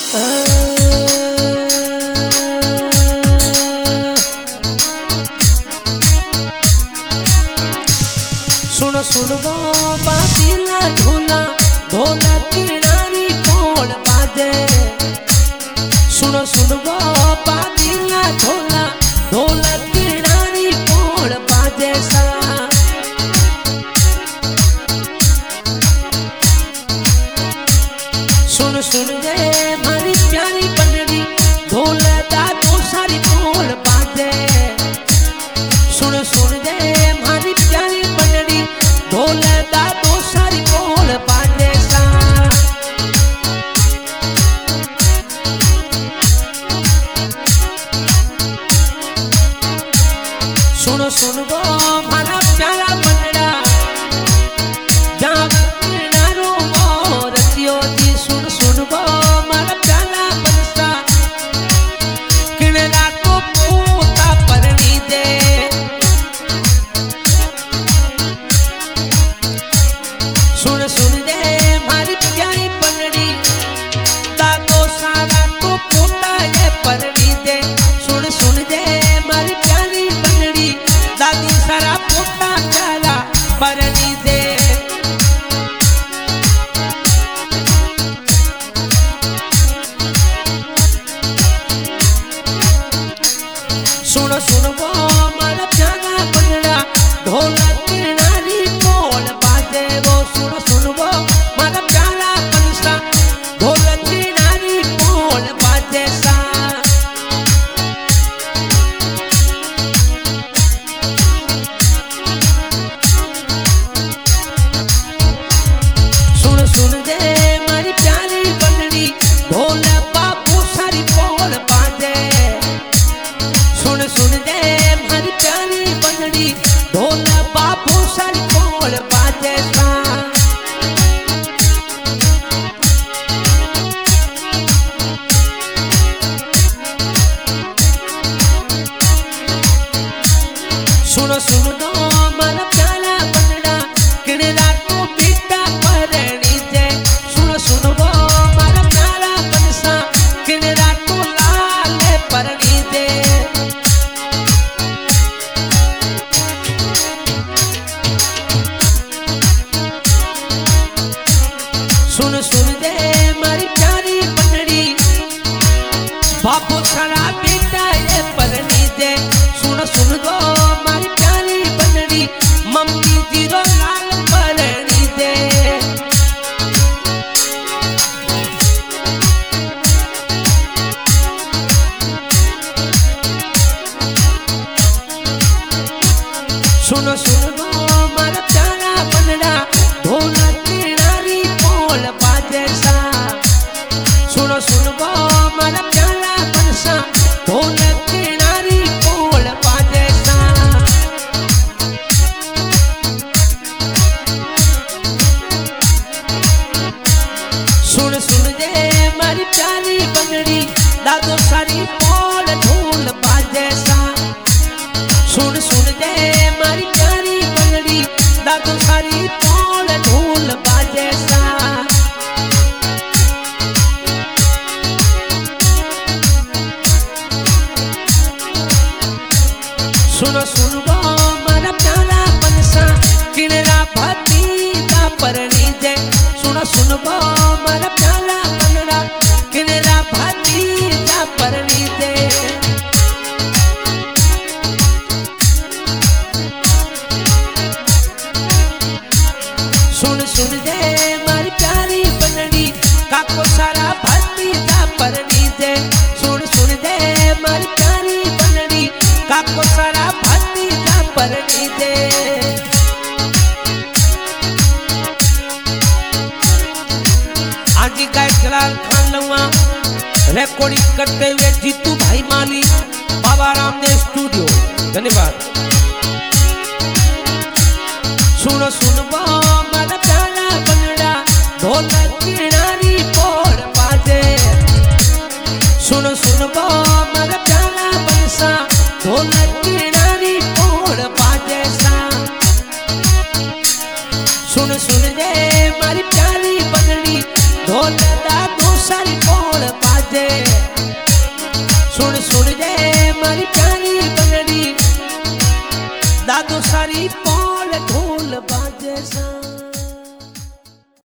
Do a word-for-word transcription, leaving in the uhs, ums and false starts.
सुनो सुनो बाजीला ढोला ढोला किनारी बोल बाजे। सुनो सुनो बाजीला ढोला ढोला किनारी बोल बाजे सा। सुन सुन जे मारी प्यारी पलड़ी ढोल दादो सारी बोल बाजे। सुन सुन जे मारी प्यारी पलड़ी ढोल दादो सारी बोल बाजे सा। सुन सुन गो मारा प्यारा पलड़ा जहाँ नारो रसियो जी। सुन सुन गो मारा प्यारा बंसा किणरा को पोता परनी दे। सुन सुन दे मारी प्यारी पलड़ी दादो सारा को पोता ये परनी दे। सुन सुन दे मारी प्यारी पलड़ी दादी सारा पोता प्यारा परनी दे। सुनो सुनो वो मारा प्यारा पलड़ा ढोला किनारी बोल बाजे वो। सुनो सुनो वो मारा प्यारा पंसा ढोला किनारी बोल बाजे सा। सुन सुन दे मारी प्यारी पलड़ी ढोल बाबू सारी बोल बाजे। सुन सुन दे मारी प्यारी पलड़ी ढोल बाबू सारी बोल बाजे सा। सुनो सुनो दो मारा प्यारा पलड़ा किणरा को बेटा परनी दे। सुनो सुनो दो मारा प्यारा पंसा किणरा को लाल परनी दे। सुन सुन दे मारी प्यारी पलड़ी बापू सारा बेटा ये परनी दे। सुन सुन दो मारी प्यारी पलड़ी मम्मी जीरो लाल परनी दे। सुनो सुनो दो मारा प्यारा पलड़ा ढोला किनारी बोल बाजे सा। सुनो सुनो गो मारा प्यारा पंसा ढोल किनारी बोल बाजे सा। सुन सुन दे मारी प्यारी पलड़ी दादो सारी बोल ढोल बाजे सा। सुन सुन दे मारी प्यारी पलड़ी दादो सारी बोल ढोल बाजे सा। सुनो सुनो गो मारा प्यारा पंसा किणरा भतीजा परनी दे। सुनो सुनो गो मारा प्यारा पलड़ा किणरा भतीजा परनी दे। सुन सुन दे मारी प्यारी पलड़ी काको सारा भतीजा परनी दे। सुन सुन दे मारी प्यारी पलड़ी काको सारा भतीजा परनी दे। आजी गायक जलाल खान लुआ रिकॉर्डिंग करते हुए जीतू भाई माली बाबा रामदेव स्टूडियो। धन्यवाद। सुनो सुनो वो मारा प्यारा पलड़ा ढोला किनारी बोल बाजे। सुनो सुनो वो मारा प्यारा पंसा ढोला किनारी बोल बाजे सा। सुन सुन दे मारी प्यारी पलड़ी ढोल दादो सारी बोल बाजे। दे सुन सुन दे मारी प्यारी बनड़ी दादो सारी